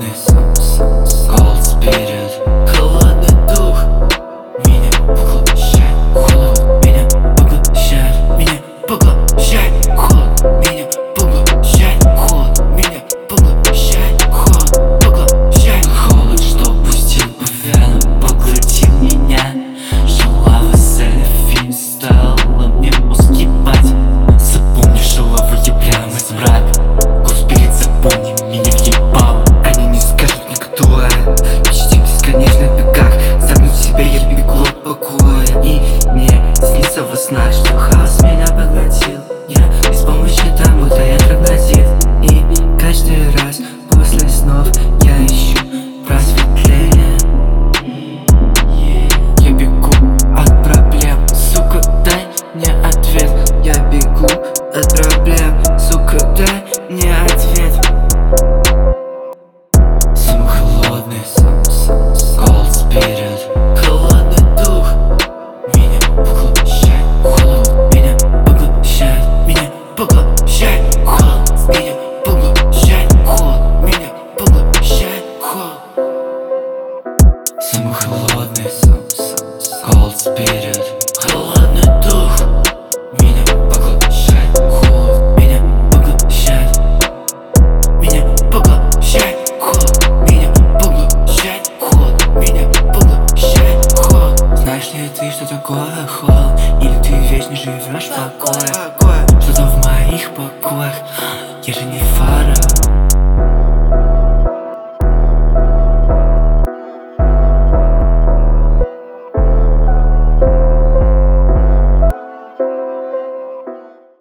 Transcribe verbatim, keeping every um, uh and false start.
холодный cold spirit, холодный дух меня поглощает, холод меня поглощает, меня поглощает, холод меня поглощает, холод меня поглощает, холод поглощает, холод, что пустил по венам, поглотил меня. Шалава селфи стала мне мозг ебать. Запомни, шалаву я прямо из мрака. Господи, запомни меня въебал. Они не скажут никто, почти в бесконечных бегах. Загнуть себя я бегу от покоя, и мне снится во снах, что хаос меня поглотил. Я беспомощен там, будто я троглодит. И каждый раз после снов я ищу просветление. Я бегу от проблем, сука, дай мне ответ. Я бегу от проблем, сука, дай мне ответ. Самый холодный cold spirit, холодный дух меня поглощает, холод меня поглощает, меня поглощает, холод меня поглощает, холод меня поглощает, холод. Самый холодный cold spirit, холодный дух меня поглощает, холод меня поглощает, меня поглощает, холод меня поглощает, холод меня поглощает, холод. Знаешь ли ты, что такое холод? Или ты вечно живешь в покое? Что-то в моих покоях, я же не фараон.